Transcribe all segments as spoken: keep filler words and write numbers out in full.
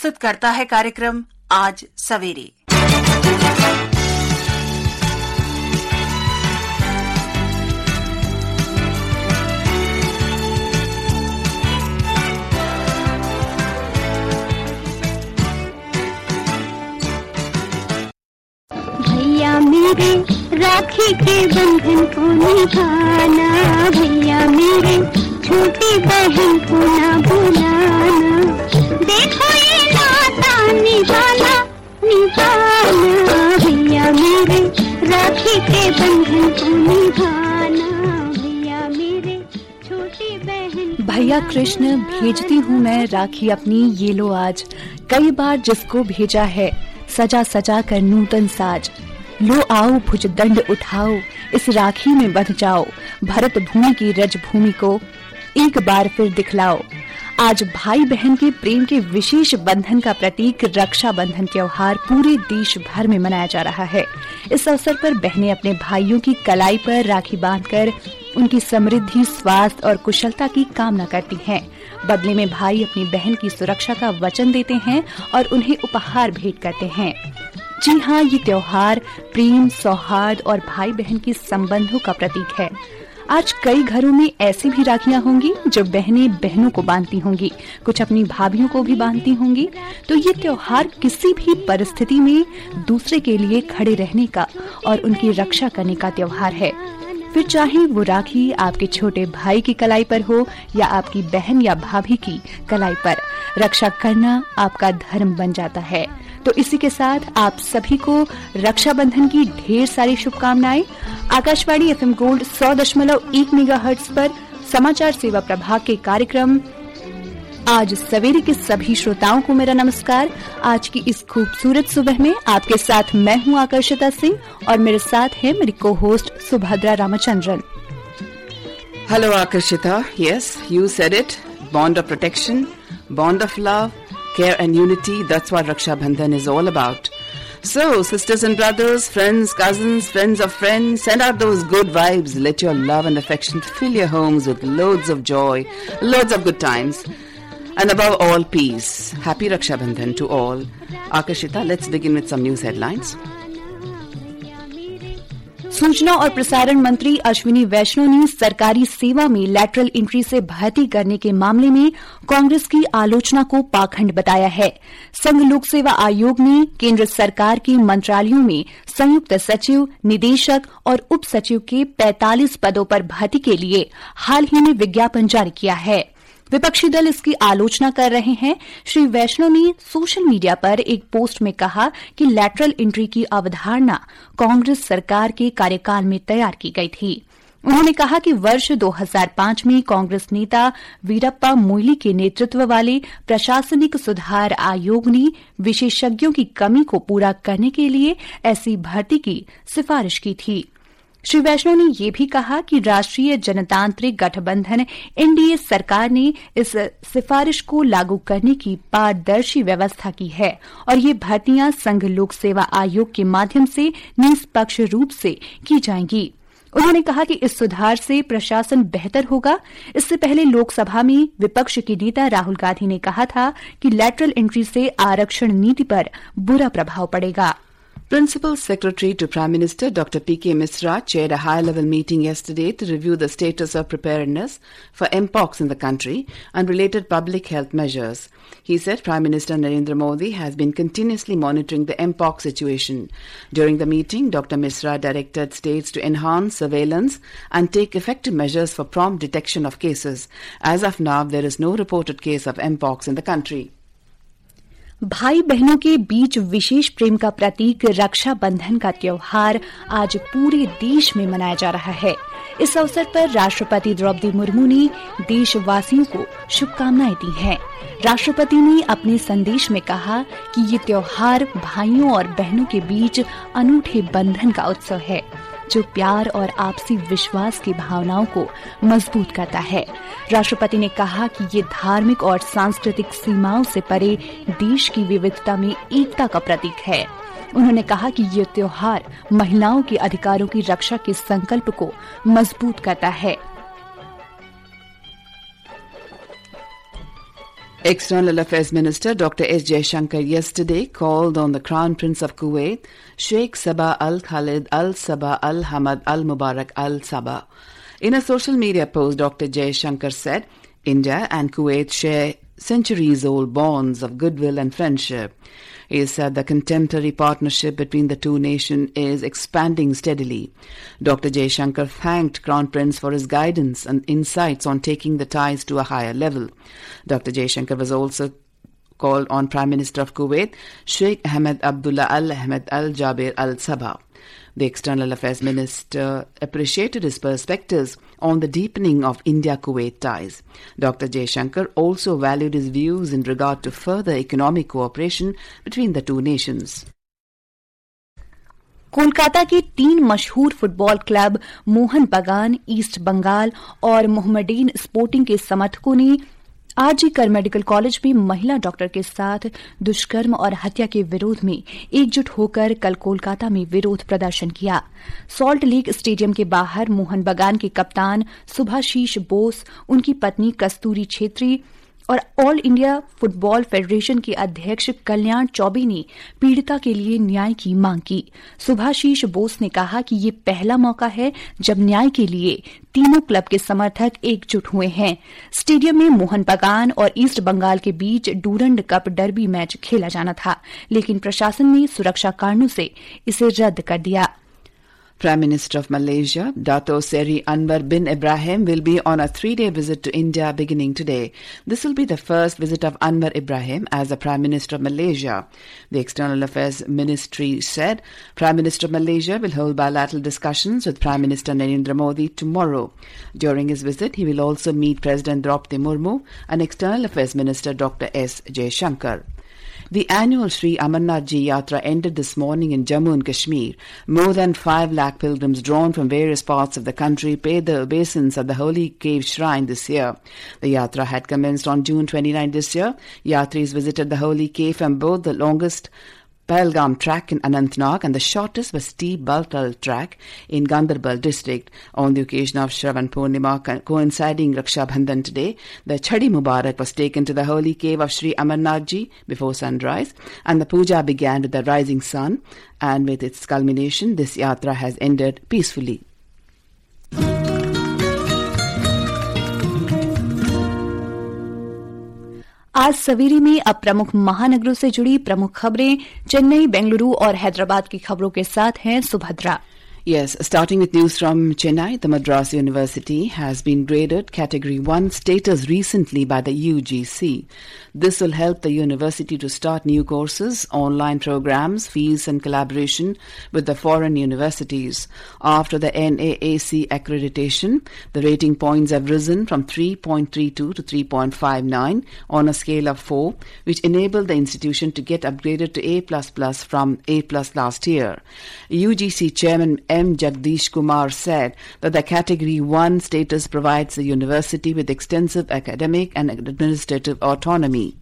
प्रस्तुत करता है कार्यक्रम आज सवेरे। भैया मेरे राखी के बंधन को निभाना, भैया मेरे छोटी बहन को ना भुलाना, देखो ये नाता निभाना निभाना, भैया मेरे राखी के बंधन को निभाना, भैया मेरे छोटी बहन। भैया कृष्ण भेजती हूँ मैं राखी अपनी, ये लो आज, कई बार जिसको भेजा है सजा सजा कर नूतन साज, लो आओ भुज दंड उठाओ, इस राखी में बंध जाओ, भरत भूमि की रज भूमि को एक बार फिर दिखलाओ। आज भाई बहन के प्रेम के विशेष बंधन का प्रतीक रक्षा बंधन त्योहार पूरे देश भर में मनाया जा रहा है। इस अवसर पर बहनें अपने भाइयों की कलाई पर राखी बांधकर उनकी समृद्धि, स्वास्थ्य और कुशलता की कामना करती हैं। बदले में भाई अपनी बहन की सुरक्षा का वचन देते हैं और उन्हें उपहार भेंट करते हैं। जी हाँ, ये त्योहार प्रेम, सौहार्द और भाई बहन के संबंधों का प्रतीक है। आज कई घरों में ऐसी भी राखियां होंगी जो बहनें बहनों को बांधती होंगी, कुछ अपनी भाभियों को भी बांधती होंगी। तो ये त्योहार किसी भी परिस्थिति में दूसरे के लिए खड़े रहने का और उनकी रक्षा करने का त्योहार है। फिर चाहे वो राखी आपके छोटे भाई की कलाई पर हो या आपकी बहन या भाभी की कलाई पर, रक्षा करना आपका धर्म बन जाता है। तो इसी के साथ आप सभी को रक्षाबंधन की ढेर सारी शुभकामनाएं। आकाशवाणी एफएम गोल्ड सौ दशमलव एक मेगाहर्ट्ज पर समाचार सेवा प्रभाग के कार्यक्रम आज सवेरे के सभी श्रोताओं को मेरा नमस्कार। आज की इस खूबसूरत सुबह में आपके साथ मैं हूं आकर्षिता सिंह और मेरे साथ है मेरी को host Subhadra Ramachandran. Hello Akarshita, yes you said it, bond of protection, bond of love, care and unity, that's what Raksha Bandhan is all about. So, sisters and brothers, friends, cousins, friends of friends, send out those good vibes. Let your love and affection fill your homes with loads of joy, loads of good times, and above all, peace. Happy Raksha Bandhan to all. Akashita, let's begin with some news headlines. सूचना और प्रसारण मंत्री अश्विनी वैष्णव ने सरकारी सेवा में lateral entry से भर्ती करने के मामले में कांग्रेस की आलोचना को पाखंड बताया है। संघ लोक सेवा आयोग ने केंद्र सरकार के मंत्रालयों में संयुक्त सचिव, निदेशक और उप सचिव के पैंतालीस पदों पर भर्ती के लिए हाल ही में विज्ञापन जारी किया है। विपक्षी दल इसकी आलोचना कर रहे हैं। श्री वैष्णव ने सोशल मीडिया पर एक पोस्ट में कहा कि लैटरल एंट्री की अवधारणा कांग्रेस सरकार के कार्यकाल में तैयार की गई थी। उन्होंने कहा कि वर्ष दो हज़ार पाँच में कांग्रेस नेता वीरप्पा मोइली के नेतृत्व वाले प्रशासनिक सुधार आयोग ने विशेषज्ञों की कमी को पूरा करने के लिए ऐसी भर्ती की सिफारिश की थी। श्री वैष्णव ने ये भी कहा कि राष्ट्रीय जनतांत्रिक गठबंधन एनडीए सरकार ने इस सिफारिश को लागू करने की पारदर्शी व्यवस्था की है और ये भर्तियां संघ लोक सेवा आयोग के माध्यम से निष्पक्ष रूप से की जाएंगी। उन्होंने कहा कि इस सुधार से प्रशासन बेहतर होगा। इससे पहले लोकसभा में विपक्ष के नेता राहुल गांधी ने कहा था कि लैटरल एंट्री से आरक्षण नीति पर बुरा प्रभाव पड़ेगा। Principal Secretary to Prime Minister Doctor P K Misra chaired a high-level meeting yesterday to review the status of preparedness for mpox in the country and related public health measures. He said Prime Minister Narendra Modi has been continuously monitoring the mpox situation. During the meeting, Doctor Misra directed states to enhance surveillance and take effective measures for prompt detection of cases. As of now, there is no reported case of mpox in the country. भाई बहनों के बीच विशेष प्रेम का प्रतीक रक्षा बंधन का त्योहार आज पूरे देश में मनाया जा रहा है। इस अवसर पर राष्ट्रपति द्रौपदी मुर्मू ने देशवासियों को शुभकामनाएं दी हैं। राष्ट्रपति ने अपने संदेश में कहा कि ये त्योहार भाइयों और बहनों के बीच अनूठे बंधन का उत्सव है जो प्यार और आपसी विश्वास की भावनाओं को मजबूत करता है। राष्ट्रपति ने कहा कि ये धार्मिक और सांस्कृतिक सीमाओं से परे देश की विविधता में एकता का प्रतीक है। उन्होंने कहा कि ये त्योहार महिलाओं के अधिकारों की रक्षा के संकल्प को मजबूत करता है। External Affairs Minister Doctor S. Jaishankar yesterday called on the Crown Prince of Kuwait, Sheikh Sabah Al Khalid Al Sabah Al Hamad Al Mubarak Al Sabah. In a social media post, Doctor Jaishankar said, India and Kuwait share centuries-old bonds of goodwill and friendship. He said the contemporary partnership between the two nations is expanding steadily. Doctor Jaishankar thanked Crown Prince for his guidance and insights on taking the ties to a higher level. Doctor Jaishankar was also called on Prime Minister of Kuwait, Sheikh Ahmed Abdullah Al Ahmed Al Jaber Al Sabah. The External Affairs Minister appreciated his perspectives on the deepening of India-Kuwait ties. Doctor Jaishankar also valued his views in regard to further economic cooperation between the two nations. Kolkata के तीन मशहूर football club Mohan बगान, east Bengal और मोहम्मडीन sporting के समर्थकों ने RG कर medical college में महिला डॉक्टर के साथ दुष्कर्म और हत्या के विरोध में एकजुट होकर कल कोलकाता में विरोध प्रदर्शन किया। सॉल्ट लेक स्टेडियम के बाहर मोहन बगान के कप्तान सुभाशीष बोस, उनकी पत्नी कस्तूरी छेत्री और ऑल इंडिया फुटबॉल फेडरेशन के अध्यक्ष कल्याण चौबे ने पीड़िता के लिए न्याय की मांग की। सुभाशीष बोस ने कहा कि ये पहला मौका है जब न्याय के लिए तीनों क्लब के समर्थक एकजुट हुए हैं। स्टेडियम में मोहन बगान और ईस्ट बंगाल के बीच डूरंड कप डर्बी मैच खेला जाना था, लेकिन प्रशासन ने सुरक्षा कारणों से इसे रद्द कर दिया। Prime Minister of Malaysia, Dato Seri Anwar bin Ibrahim, will be on a three-day visit to India beginning today. This will be the first visit of Anwar Ibrahim as the Prime Minister of Malaysia. The External Affairs Ministry said Prime Minister of Malaysia will hold bilateral discussions with Prime Minister Narendra Modi tomorrow. During his visit, he will also meet President Draupadi Murmu and External Affairs Minister Doctor S. Jaishankar. The annual Sri Amarnath Ji Yatra ended this morning in Jammu and Kashmir. More than five lakh pilgrims drawn from various parts of the country paid the obeisance at the Holy Cave Shrine this year. The Yatra had commenced on June twenty-ninth this year. Yatris visited the Holy Cave from both the longest Pahalgam track in Anantnag and the shortest was steep Baltal track in Gandarbal district. On the occasion of Shravan Purnima coinciding Raksha Bandhan today, the Chhadi Mubarak was taken to the holy cave of Sri Amarnath Ji before sunrise, and the puja began with the rising sun, and with its culmination, this yatra has ended peacefully. आज सवेरे में अब प्रमुख महानगरों से जुड़ी प्रमुख खबरें चेन्नई, बेंगलुरु और हैदराबाद की खबरों के साथ हैं Subhadra. Yes, starting with news from Chennai, the Madras University has been graded Category one status recently by the U G C. This will help the university to start new courses, online programs, fees and collaboration with the foreign universities. After the N A A C accreditation, the rating points have risen from three point three two to three point five nine on a scale of four, which enabled the institution to get upgraded to A plus plus from A plus last year. U G C Chairman M. Jagdish Kumar said that the Category one status provides the university with extensive academic and administrative autonomy.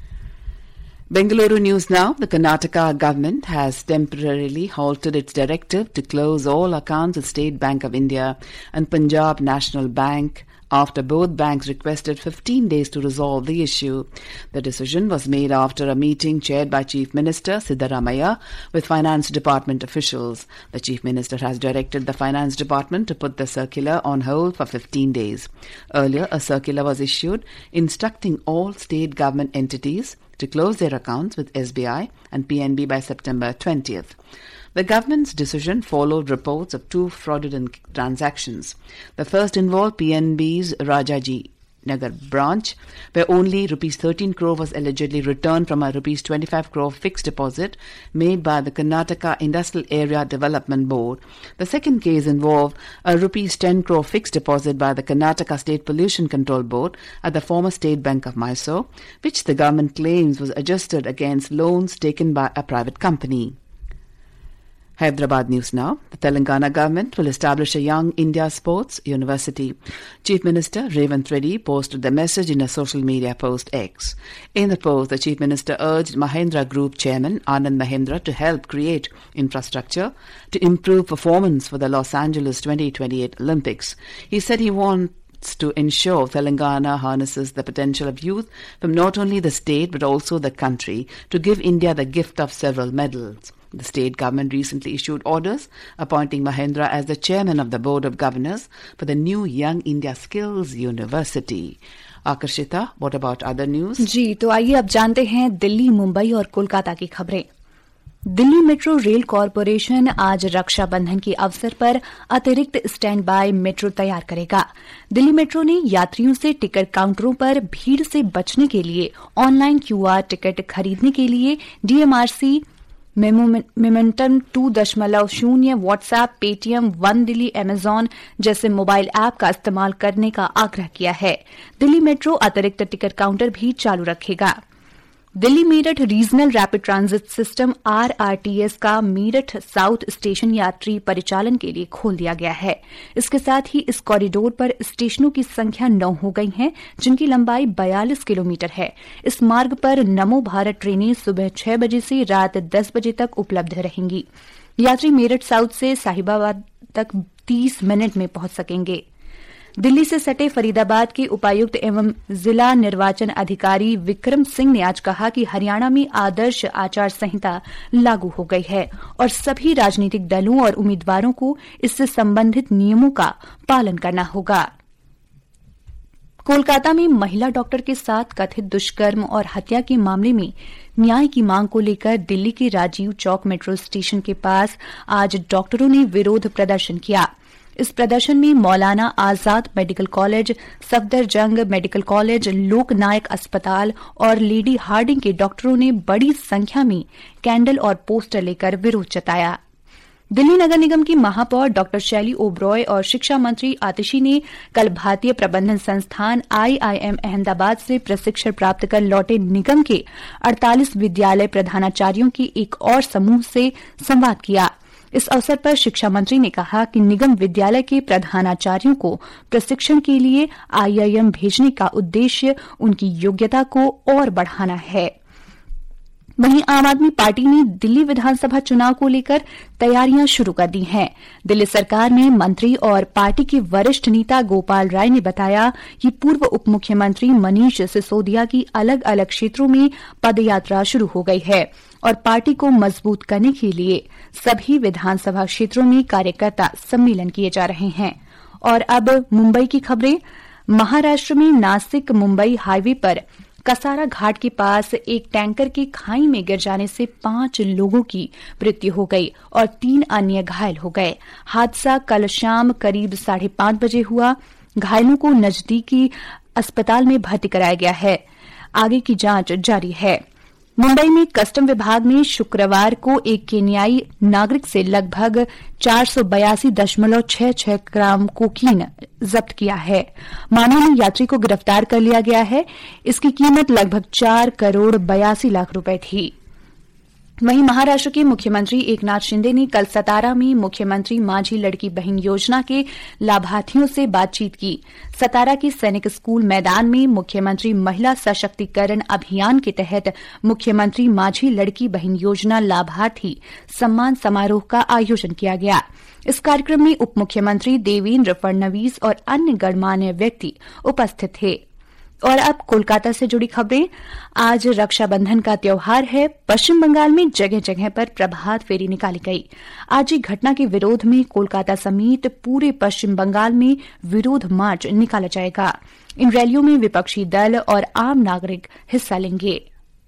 Bengaluru news now. The Karnataka government has temporarily halted its directive to close all accounts with State Bank of India and Punjab National Bank after both banks requested fifteen days to resolve the issue. The decision was made after a meeting chaired by Chief Minister Siddaramaiah with Finance Department officials. The Chief Minister has directed the Finance Department to put the circular on hold for fifteen days. Earlier, a circular was issued instructing all state government entities to close their accounts with S B I and P N B by September twentieth. The government's decision followed reports of two fraudulent transactions. The first involved P N B's Rajaji Nagar branch, where only rupees thirteen crore was allegedly returned from a rupees twenty-five crore fixed deposit made by the Karnataka Industrial Area Development Board. The second case involved a rupees ten crore fixed deposit by the Karnataka State Pollution Control Board at the former State Bank of Mysore, which the government claims was adjusted against loans taken by a private company. Hyderabad news now. The Telangana government will establish a Young India Sports University. Chief Minister Revant Reddy posted the message in a social media post X. In the post, the Chief Minister urged Mahindra Group Chairman Anand Mahindra to help create infrastructure to improve performance for the Los Angeles twenty twenty-eight Olympics. He said he wants efforts to ensure Telangana harnesses the potential of youth from not only the state but also the country to give India the gift of several medals. The state government recently issued orders appointing Mahendra as the chairman of the Board of Governors for the new Young India Skills University. Akarshita, what about other news? जी, तो आइए अब जानते हैं दिल्ली, मुंबई और कोलकाता की खबरें। Delhi metro rail corporation आज रक्षाबंधन के अवसर पर अतिरिक्त स्टैंड बाय मेट्रो तैयार करेगा। दिल्ली मेट्रो ने यात्रियों से टिकट काउंटरों पर भीड़ से बचने के लिए ऑनलाइन क्यूआर टिकट खरीदने के लिए डीएमआरसी मोमेंटम टू दशमलव शून्य, WhatsApp, Paytm, one Delhi, Amazon जैसे मोबाइल ऐप का इस्तेमाल करने का आग्रह किया है। दिल्ली मेट्रो अतिरिक्त टिकट काउंटर भी चालू रखेगा। Delhi Meerut regional rapid transit system RRTS का मेरठ साउथ स्टेशन यात्री परिचालन के लिए खोल दिया गया है। इसके साथ ही इस कॉरिडोर पर स्टेशनों की संख्या नौ हो गई है, जिनकी लंबाई बयालीस किलोमीटर है। इस मार्ग पर नमो भारत ट्रेनें सुबह छह बजे से रात दस बजे तक उपलब्ध रहेंगी। यात्री मेरठ साउथ से साहिबाबाद तक तीस मिनट में पहुंच सकेंगे। दिल्ली से सटे फरीदाबाद के उपायुक्त एवं जिला निर्वाचन अधिकारी विक्रम सिंह ने आज कहा कि हरियाणा में आदर्श आचार संहिता लागू हो गई है और सभी राजनीतिक दलों और उम्मीदवारों को इससे संबंधित नियमों का पालन करना होगा। कोलकाता में महिला डॉक्टर के साथ कथित दुष्कर्म और हत्या के मामले में न्याय की मांग को लेकर दिल्ली के राजीव चौक मेट्रो स्टेशन के पास आज डॉक्टरों ने विरोध प्रदर्शन किया। इस प्रदर्शन में Maulana Azad medical college, Safdarjung medical college, Loknayak अस्पताल और लेडी हार्डिंग के डॉक्टरों ने बड़ी संख्या में कैंडल और पोस्टर लेकर विरोध जताया। दिल्ली नगर निगम की महापौर डॉक्टर शैली ओब्रॉय और शिक्षा मंत्री आतिशी ने कल भारतीय प्रबंधन संस्थान आईआईएम अहमदाबाद से प्रशिक्षण प्राप्त कर लौटे निगम के अड़तालीस विद्यालय प्रधानाचार्यों के एक और समूह से संवाद किया। इस अवसर पर शिक्षा मंत्री ने कहा कि निगम विद्यालय के प्रधानाचार्यों को प्रशिक्षण के लिए आईआईएम भेजने का उद्देश्य उनकी योग्यता को और बढ़ाना है। वहीं आम आदमी पार्टी ने दिल्ली विधानसभा चुनाव को लेकर तैयारियां शुरू कर दी हैं। दिल्ली सरकार में मंत्री और पार्टी के वरिष्ठ नेता गोपाल राय ने बताया कि पूर्व उप मुख्यमंत्री मनीष सिसोदिया की अलग अलग क्षेत्रों में पदयात्रा शुरू हो गई है और पार्टी को मजबूत करने के लिए सभी विधानसभा क्षेत्रों में कार्यकर्ता सम्मेलन किए जा रहे हैं। और अब मुंबई की खबरें। महाराष्ट्र में नासिक मुंबई हाईवे पर कसारा घाट के पास एक टैंकर के खाई में गिर जाने से पांच लोगों की मृत्यु हो गई और तीन अन्य घायल हो गए। हादसा कल शाम करीब साढ़े पांच बजे हुआ। घायलों को नजदीकी अस्पताल में भर्ती कराया गया है। आगे की जांच जारी है। मुंबई में कस्टम विभाग ने शुक्रवार को एक केन्याई नागरिक से लगभग चार सौ बयासी दशमलव छह छह ग्राम कोकीन जब्त किया है। मामले यात्री को गिरफ्तार कर लिया गया है। इसकी कीमत लगभग चार करोड़ बयासी लाख रुपए थी। वहीं महाराष्ट्र के मुख्यमंत्री एकनाथ शिंदे ने कल सतारा में मुख्यमंत्री माझी लड़की बहन योजना के लाभार्थियों से बातचीत की। सतारा के सैनिक स्कूल मैदान में मुख्यमंत्री महिला सशक्तिकरण अभियान के तहत मुख्यमंत्री माझी लड़की बहन योजना लाभार्थी सम्मान समारोह का आयोजन किया गया। इस कार्यक्रम में उप मुख्यमंत्री देवेंद्र फडणवीस और अन्य गणमान्य व्यक्ति उपस्थित थे। और अब कोलकाता से जुड़ी खबरें। आज रक्षाबंधन का त्योहार है। पश्चिम बंगाल में जगह जगह पर प्रभात फेरी निकाली गई। आज ही घटना के विरोध में कोलकाता समेत पूरे पश्चिम बंगाल में विरोध मार्च निकाला जाएगा। इन रैलियों में विपक्षी दल और आम नागरिक हिस्सा लेंगे।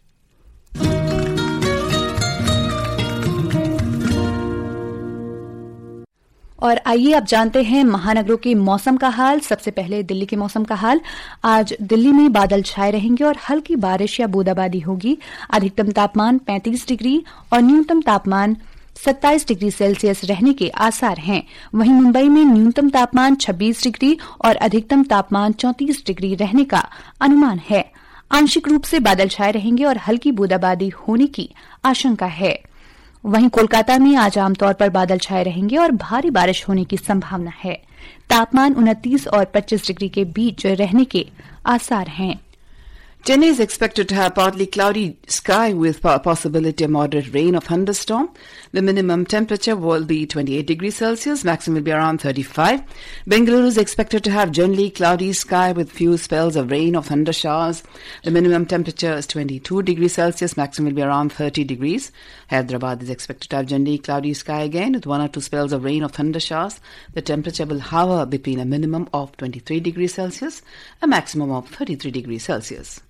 और आइए अब जानते हैं महानगरों के मौसम का हाल। सबसे पहले दिल्ली के मौसम का हाल। आज दिल्ली में बादल छाए रहेंगे और हल्की बारिश या बूंदाबांदी होगी। अधिकतम तापमान पैंतीस डिग्री और न्यूनतम तापमान सत्ताईस डिग्री सेल्सियस रहने के आसार हैं। वहीं मुंबई में न्यूनतम तापमान छब्बीस डिग्री और अधिकतम तापमान चौंतीस डिग्री रहने का अनुमान है। आंशिक रूप से बादल छाए रहेंगे और हल्की बूंदाबांदी होने की आशंका है। वहीं कोलकाता में आज आमतौर पर बादल छाए रहेंगे और भारी बारिश होने की संभावना है। तापमान उनतीस और पच्चीस डिग्री के बीच रहने के आसार हैं। Chennai is expected to have partly cloudy sky with a possibility of moderate rain or thunderstorm. The minimum temperature will be twenty-eight degrees Celsius, maximum will be around thirty-five. Bengaluru is expected to have generally cloudy sky with few spells of rain or thunder showers. The minimum temperature is twenty-two degrees Celsius, maximum will be around thirty degrees. Hyderabad is expected to have generally cloudy sky again with one or two spells of rain or thunder showers. The temperature will hover between a minimum of twenty-three degrees Celsius, a maximum of thirty-three degrees Celsius.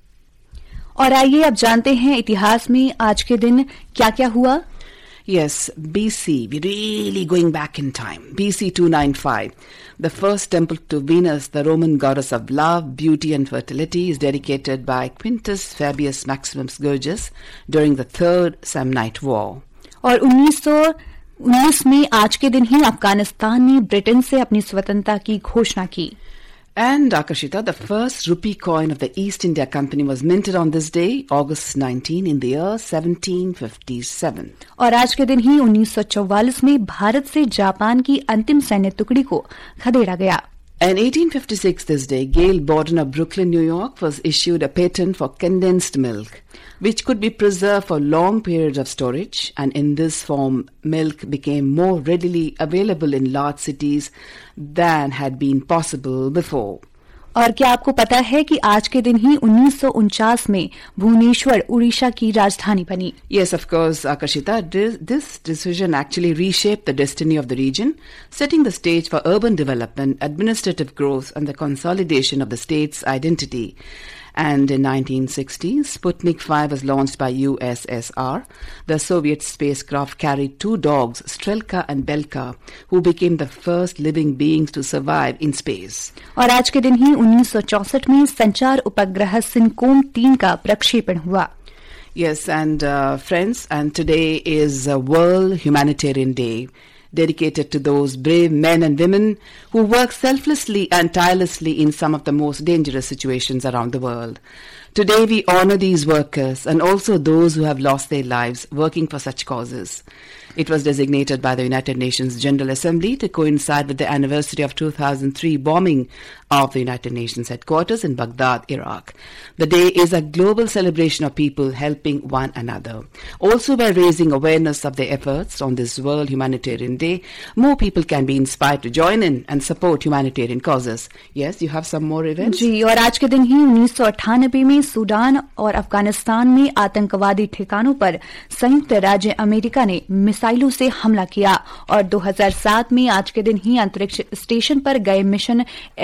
और आइए अब जानते हैं इतिहास में आज के दिन क्या क्या हुआ. Yes, B C, we're really going back in time. B C two ninety-five. The first temple to Venus, the Roman goddess of love, beauty and fertility, is dedicated by Quintus Fabius Maximus Gorgias during the Third Samnite War. और उन्नीस सौ उन्नीस में आज के दिन ही अफगानिस्तान ने Britain से अपनी स्वतंत्रता की घोषणा की. And Akashita, the first rupee coin of the East India Company was minted on this day, August nineteenth, in the year seventeen fifty-seven. और आज के दिन ही उन्नीस सौ चौवालीस में भारत से जापान की अंतिम सैन्य टुकड़ी को खदेड़ा गया. In eighteen fifty-six, this day, Gail Borden of Brooklyn, New York, was issued a patent for condensed milk, which could be preserved for long periods of storage, and in this form, milk became more readily available in large cities than had been possible before. और क्या आपको पता है कि आज के दिन ही उन्नीस सौ उनचास में भुवनेश्वर उड़ीसा की राजधानी बनी. Yes, of course, Akashita. This, this decision actually reshaped the destiny of the region, setting the stage for urban development, administrative growth, and the consolidation of the state's identity. And in nineteen sixty, Sputnik five was launched by U S S R. The Soviet spacecraft carried two dogs, Strelka and Belka, who became the first living beings to survive in space. और आज के दिन ही उन्नीस सौ चौसठ में संचार उपग्रह सिनकोम तीन का प्रक्षेपण हुआ. Yes, and uh, friends, and today is uh, World Humanitarian Day, dedicated to those brave men and women who work selflessly and tirelessly in some of the most dangerous situations around the world. Today we honor these workers and also those who have lost their lives working for such causes. It was designated by the United Nations General Assembly to coincide with the anniversary of two thousand three bombing of the United Nations headquarters in Baghdad, Iraq. The day is a global celebration of people helping one another. Also, by raising awareness of their efforts on this World Humanitarian Day, more people can be inspired to join in and support humanitarian causes. Yes, you have some more events? जी, और आज के दिन ही उन्नीस सौ अट्ठानबे में Sudan और अफगानिस्तान में आतंकवादी ठिकानों पर संयुक्त राज्य अमेरिका ने मिसाइलों से हमला किया. और दो हज़ार सात में आज के दिन ही अंतरिक्ष स्टेशन पर गए मिशन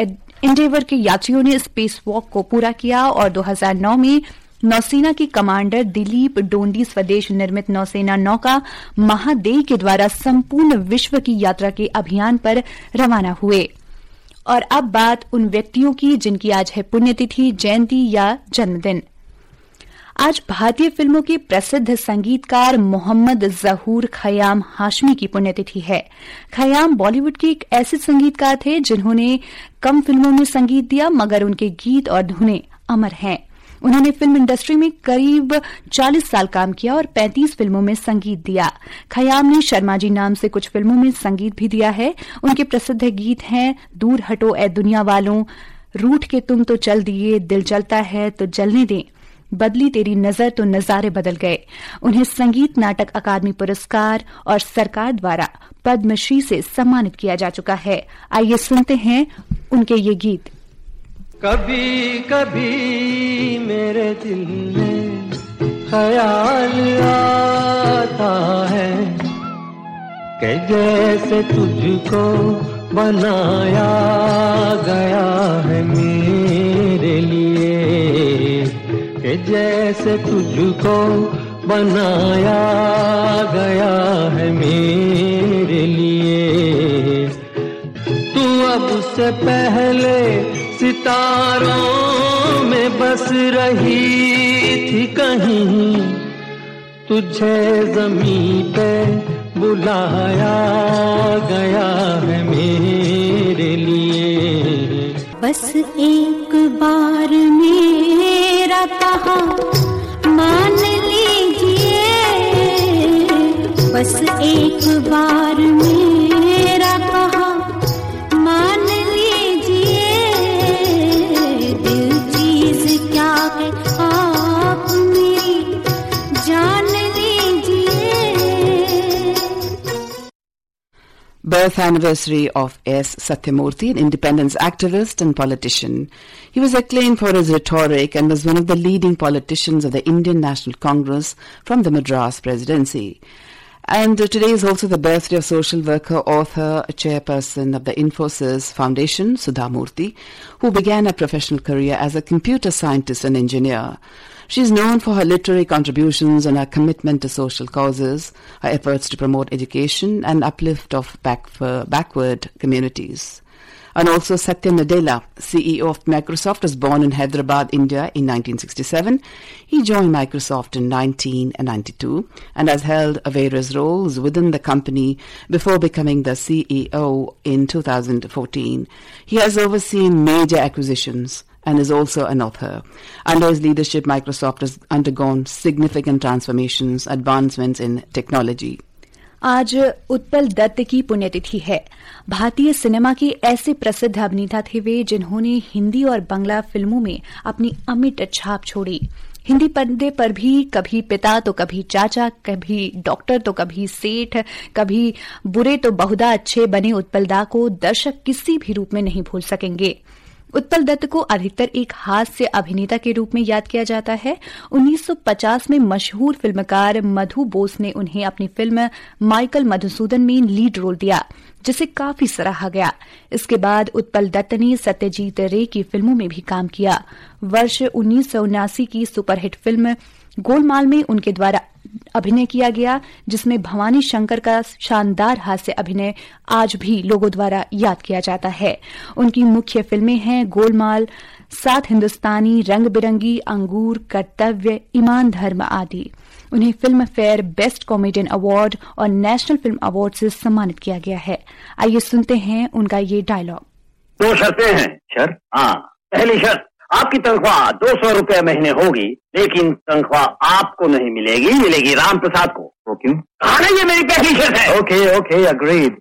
एंडेवर के यात्रियों ने स्पेस वॉक को पूरा किया. और दो हज़ार नौ में नौसेना के कमांडर दिलीप डोंडी स्वदेश निर्मित नौसेना नौका महादेई के द्वारा संपूर्ण विश्व की यात्रा के अभियान पर रवाना हुए. और अब बात उन व्यक्तियों की जिनकी आज है पुण्यतिथि, जयंती या जन्मदिन. आज भारतीय फिल्मों के प्रसिद्ध संगीतकार मोहम्मद जहूर खयाम हाशमी की पुण्यतिथि है. खयाम बॉलीवुड के एक ऐसे संगीतकार थे जिन्होंने कम फिल्मों में संगीत दिया, मगर उनके गीत और धुनें अमर हैं. उन्होंने फिल्म इंडस्ट्री में करीब चालीस साल काम किया और पैंतीस फिल्मों में संगीत दिया. खयाम ने शर्मा जी नाम से कुछ फिल्मों में संगीत भी दिया है. उनके प्रसिद्ध गीत हैं दूर हटो ए दुनिया वालों, रूठ के तुम तो चल दिए, दिल जलता है तो जलने दें, बदली तेरी नजर तो नजारे बदल गए. उन्हें संगीत नाटक अकादमी पुरस्कार और सरकार द्वारा पद्मश्री से सम्मानित किया जा चुका है. आइए सुनते हैं उनके ये गीत. कभी कभी मेरे दिल में ख्याल आता है कि जैसे तुझको बनाया गया है मेरे लिए, कि जैसे तुझको बनाया गया है मेरे लिए. तू अब से पहले सितारों में बस रही थी कहीं, तुझे ज़मीं पे बुलाया गया है मेरे लिए. बस एक बार मेरा कहा मान लीजिए, बस एक बार मेरा कहा मान लीजिए. दिल चीज क्या है birth anniversary of S. Satyamurthy, an independence activist and politician. He was acclaimed for his rhetoric and was one of the leading politicians of the Indian National Congress from the Madras Presidency. And uh, today is also the birthday of social worker, author, chairperson of the Infosys Foundation, Sudha Murthy, who began her professional career as a computer scientist and engineer. She is known for her literary contributions and her commitment to social causes, her efforts to promote education and uplift of back, uh, backward communities. And also Satya Nadella, C E O of Microsoft, was born in Hyderabad, India in nineteen sixty-seven. He joined Microsoft in nineteen ninety-two and has held various roles within the company before becoming the C E O in two thousand fourteen. He has overseen major acquisitions and is also an author. Under his leadership, Microsoft has undergone significant transformations, advancements in technology. आज उत्पल दत्त की पुण्यतिथि है। भारतीय cinema के ऐसे प्रसिद्ध अभिनेता थे वे जिन्होंने हिंदी और बांग्ला फिल्मों में अपनी अमिट छाप छोड़ी। हिंदी पर्दे पर भी कभी पिता तो कभी चाचा, कभी डॉक्टर तो कभी सेठ, कभी बुरे तो बहुधा अच्छे बने उत्पल दा को दर्शक किसी भी रूप में नहीं भूल सकेंगे। उत्पल दत्त को अधिकतर एक हास्य अभिनेता के रूप में याद किया जाता है। उन्नीस सौ पचास में मशहूर फिल्मकार मधु बोस ने उन्हें अपनी फिल्म माइकल मधुसूदन में लीड रोल दिया, जिसे काफी सराहा गया। इसके बाद उत्पल दत्त ने सत्यजीत रे की फिल्मों में भी काम किया। वर्ष उन्नीस सौ उन्यासी की सुपरहिट फिल्म गोलमाल में उनके द्वारा अभिनय किया गया, जिसमें भवानी शंकर का शानदार हास्य अभिनय आज भी लोगों द्वारा याद किया जाता है। उनकी मुख्य फिल्में हैं गोलमाल, सात हिंदुस्तानी, रंग बिरंगी, अंगूर, कर्तव्य, ईमान धर्म आदि। उन्हें Filmfare best comedian award और नेशनल फिल्म अवार्ड से सम्मानित किया गया है। आइए सुनते हैं उनका ये डायलॉग। दो शर्तें हैं। शर्त? हाँ, पहली शर्त, आपकी तनख्वाह दो सौ रुपए महीने होगी, लेकिन तनख्वाह आपको नहीं मिलेगी, मिलेगी राम प्रसाद को। वो क्यों? कहा ना, ये मेरी पहली शर्त है। Okay okay, agreed.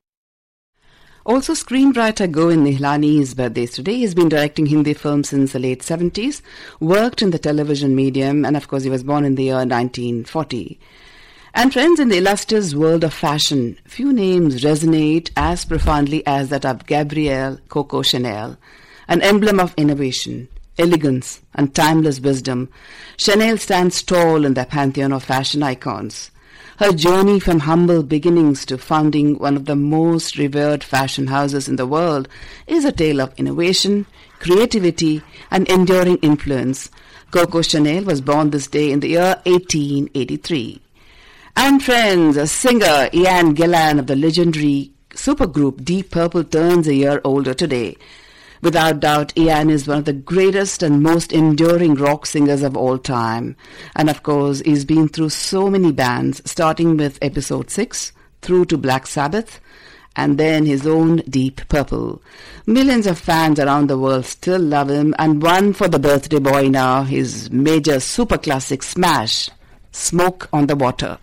Also, screenwriter Govind Nihlani's birthday is today. He's been directing Hindi films since the late seventies, worked in the television medium, and of course he was born in the year nineteen forty. And friends, in the illustrious world of fashion, few names resonate as profoundly as that of Gabrielle Coco Chanel, an emblem of innovation, elegance, and timeless wisdom. Chanel stands tall in the pantheon of fashion icons. Her journey from humble beginnings to founding one of the most revered fashion houses in the world is a tale of innovation, creativity, and enduring influence. Coco Chanel was born this day in the year eighteen eighty-three. And friends, a singer, Ian Gillan of the legendary supergroup Deep Purple, turns a year older today. Without doubt, Ian is one of the greatest and most enduring rock singers of all time. And of course, he's been through so many bands, starting with Episode six, through to Black Sabbath, and then his own Deep Purple. Millions of fans around the world still love him, and one for the birthday boy now, his major super classic smash, Smoke on the Water.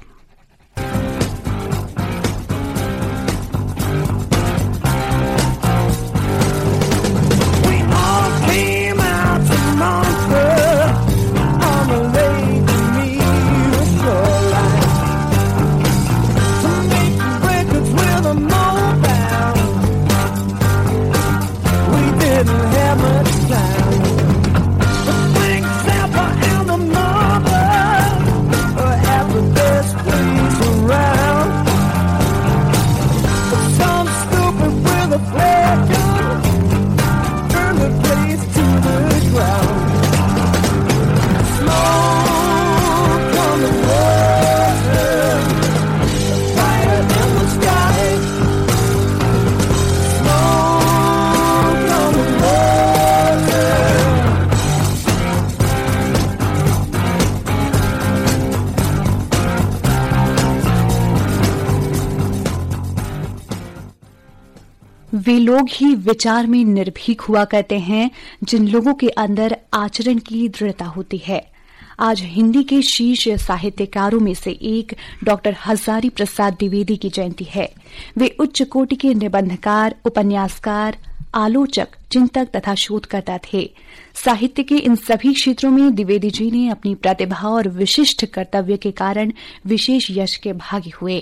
वे लोग ही विचार में निर्भीक हुआ करते हैं जिन लोगों के अंदर आचरण की दृढ़ता होती है। आज हिंदी के शीर्ष साहित्यकारों में से एक डॉक्टर हजारी प्रसाद द्विवेदी की जयंती है। वे उच्च कोटि के निबंधकार, उपन्यासकार, आलोचक, चिंतक तथा शोधकर्ता थे। साहित्य के इन सभी क्षेत्रों में द्विवेदी जी ने अपनी प्रतिभा और विशिष्ट कर्तव्य के कारण विशेष यश के भागी हुए।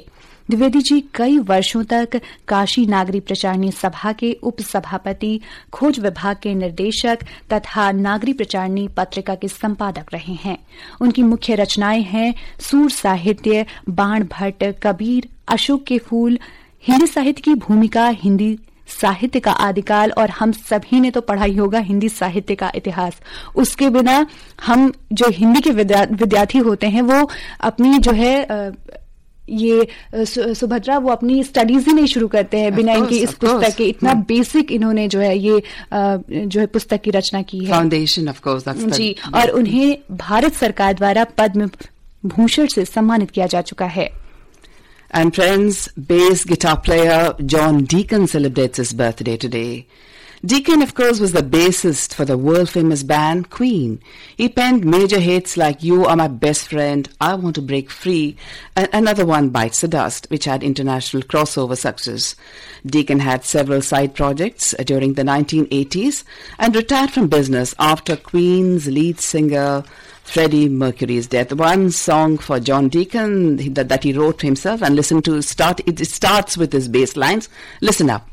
द्विवेदी जी कई वर्षों तक काशी नागरी प्रचारणी सभा के उपसभापति, खोज विभाग के निर्देशक तथा नागरी प्रचारणी पत्रिका के संपादक रहे हैं। उनकी मुख्य रचनाएं हैं सूर साहित्य, बाण भट्ट, कबीर, अशोक के फूल, हिंदी साहित्य की भूमिका, हिंदी साहित्य का आदिकाल और हम सभी ने तो पढ़ा ही होगा हिंदी साहित्य का इतिहास। उसके बिना हम जो हिंदी के विद्या, विद्यार्थी होते हैं वो अपनी जो है आ, ये सुभद्रा वो अपनी स्टडीज ही नहीं शुरू करते हैं बिना इनकी इस पुस्तक के। इतना बेसिक इन्होंने जो है ये जो है पुस्तक की रचना की है, फाउंडेशन ऑफ कोर्स जी। और उन्हें भारत सरकार द्वारा पद्म भूषण से सम्मानित किया जा चुका है। And friends, bass guitar player John Deacon celebrates his birthday today. Deacon, of course, was the bassist for the world-famous band Queen. He penned major hits like You Are My Best Friend, I Want to Break Free, and another one, Bites the Dust, which had international crossover success. Deacon had several side projects during the nineteen eighties and retired from business after Queen's lead singer Freddie Mercury's death. One song for John Deacon that, that he wrote himself, and listen to start. It starts with his bass lines. Listen up.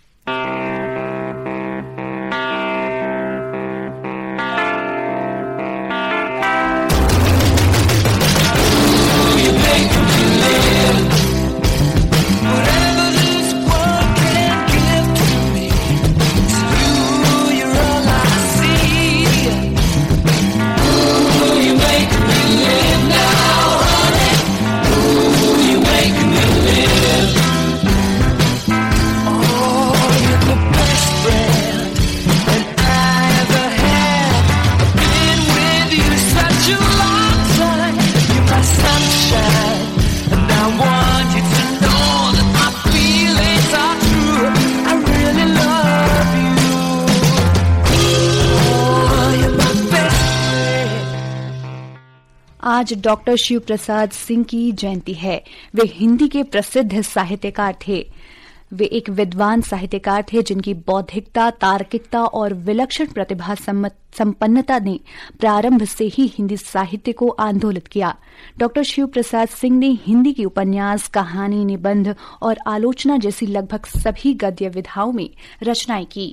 आज doctor Shiv Prasad Singh की जयंती है। वे हिंदी के प्रसिद्ध साहित्यकार थे। वे एक विद्वान साहित्यकार थे जिनकी बौद्धिकता, तार्किकता और विलक्षण प्रतिभा संपन्नता ने प्रारंभ से ही हिंदी साहित्य को आंदोलित किया। डॉक्टर शिव प्रसाद सिंह ने हिंदी की उपन्यास, कहानी, निबंध और आलोचना जैसी लगभग सभी गद्य विधाओं में रचनाएं की।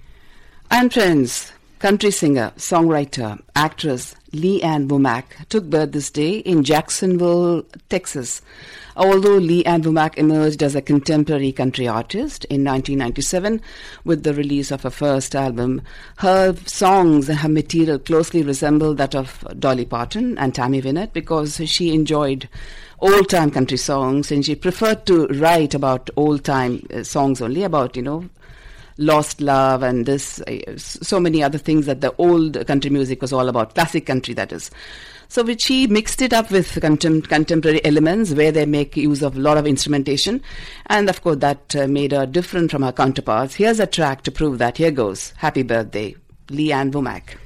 And friends, country singer, songwriter, actress Lee Ann Womack took birth this day in Jacksonville, Texas. Although Lee Ann Womack emerged as a contemporary country artist in nineteen ninety-seven with the release of her first album, her songs and her material closely resembled that of Dolly Parton and Tammy Wynette because she enjoyed old-time country songs and she preferred to write about old-time uh, songs only, about, you know, lost love and this, uh, so many other things that the old country music was all about, classic country that is. So which she mixed it up with contem- contemporary elements where they make use of a lot of instrumentation, and of course that uh, made her different from her counterparts. Here's a track to prove that. Here goes. Happy Birthday, Lee Ann Womack.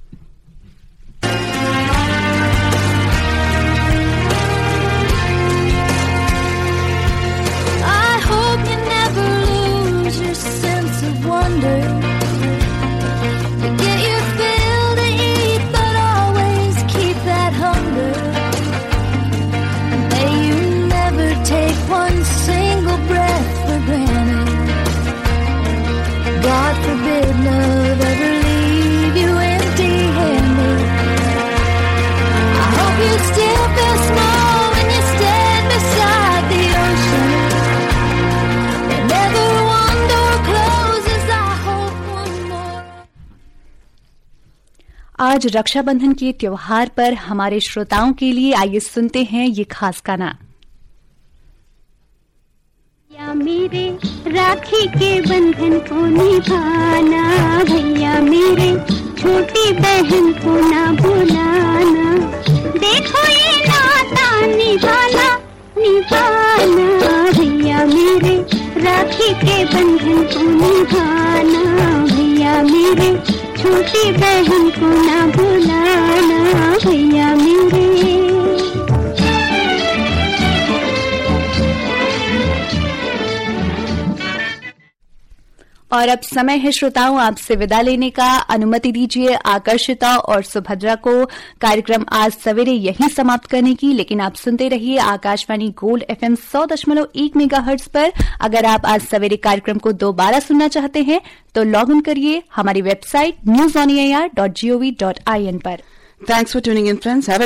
Wonder to get your fill to eat, but always keep that hunger. May you never take one single breath for granted. God forbid love ever leave you empty-handed. I hope you still feel small when you stand beside the ocean. Never one door closes. आज रक्षाबंधन के त्योहार पर हमारे श्रोताओं के लिए आइए सुनते हैं ये खास गाना। या मेरे राखी के बंधन को निभाना, भैया मेरे छोटी बहन को ना भुलाना, देखो ये नाता निभाना निभाना, भैया मेरे राखी के बंधन को निभाना, भैया मेरे छोटी बहन को ना भुलाना, भैया मेरे। और और अब समय है श्रोताओं आपसे विदा लेने का। अनुमति दीजिए आकर्षिता और सुभद्रा को कार्यक्रम आज सवेरे यहीं समाप्त करने की, लेकिन आप सुनते रहिए आकाशवाणी गोल्ड एफएम सौ दशमलव एक मेगाहर्ट्ज पर। अगर आप आज सवेरे कार्यक्रम को दोबारा सुनना चाहते हैं तो लॉग इन करिए हमारी website news on A I R dot G O V dot I N पर। Thanks for tuning in, friends. Have a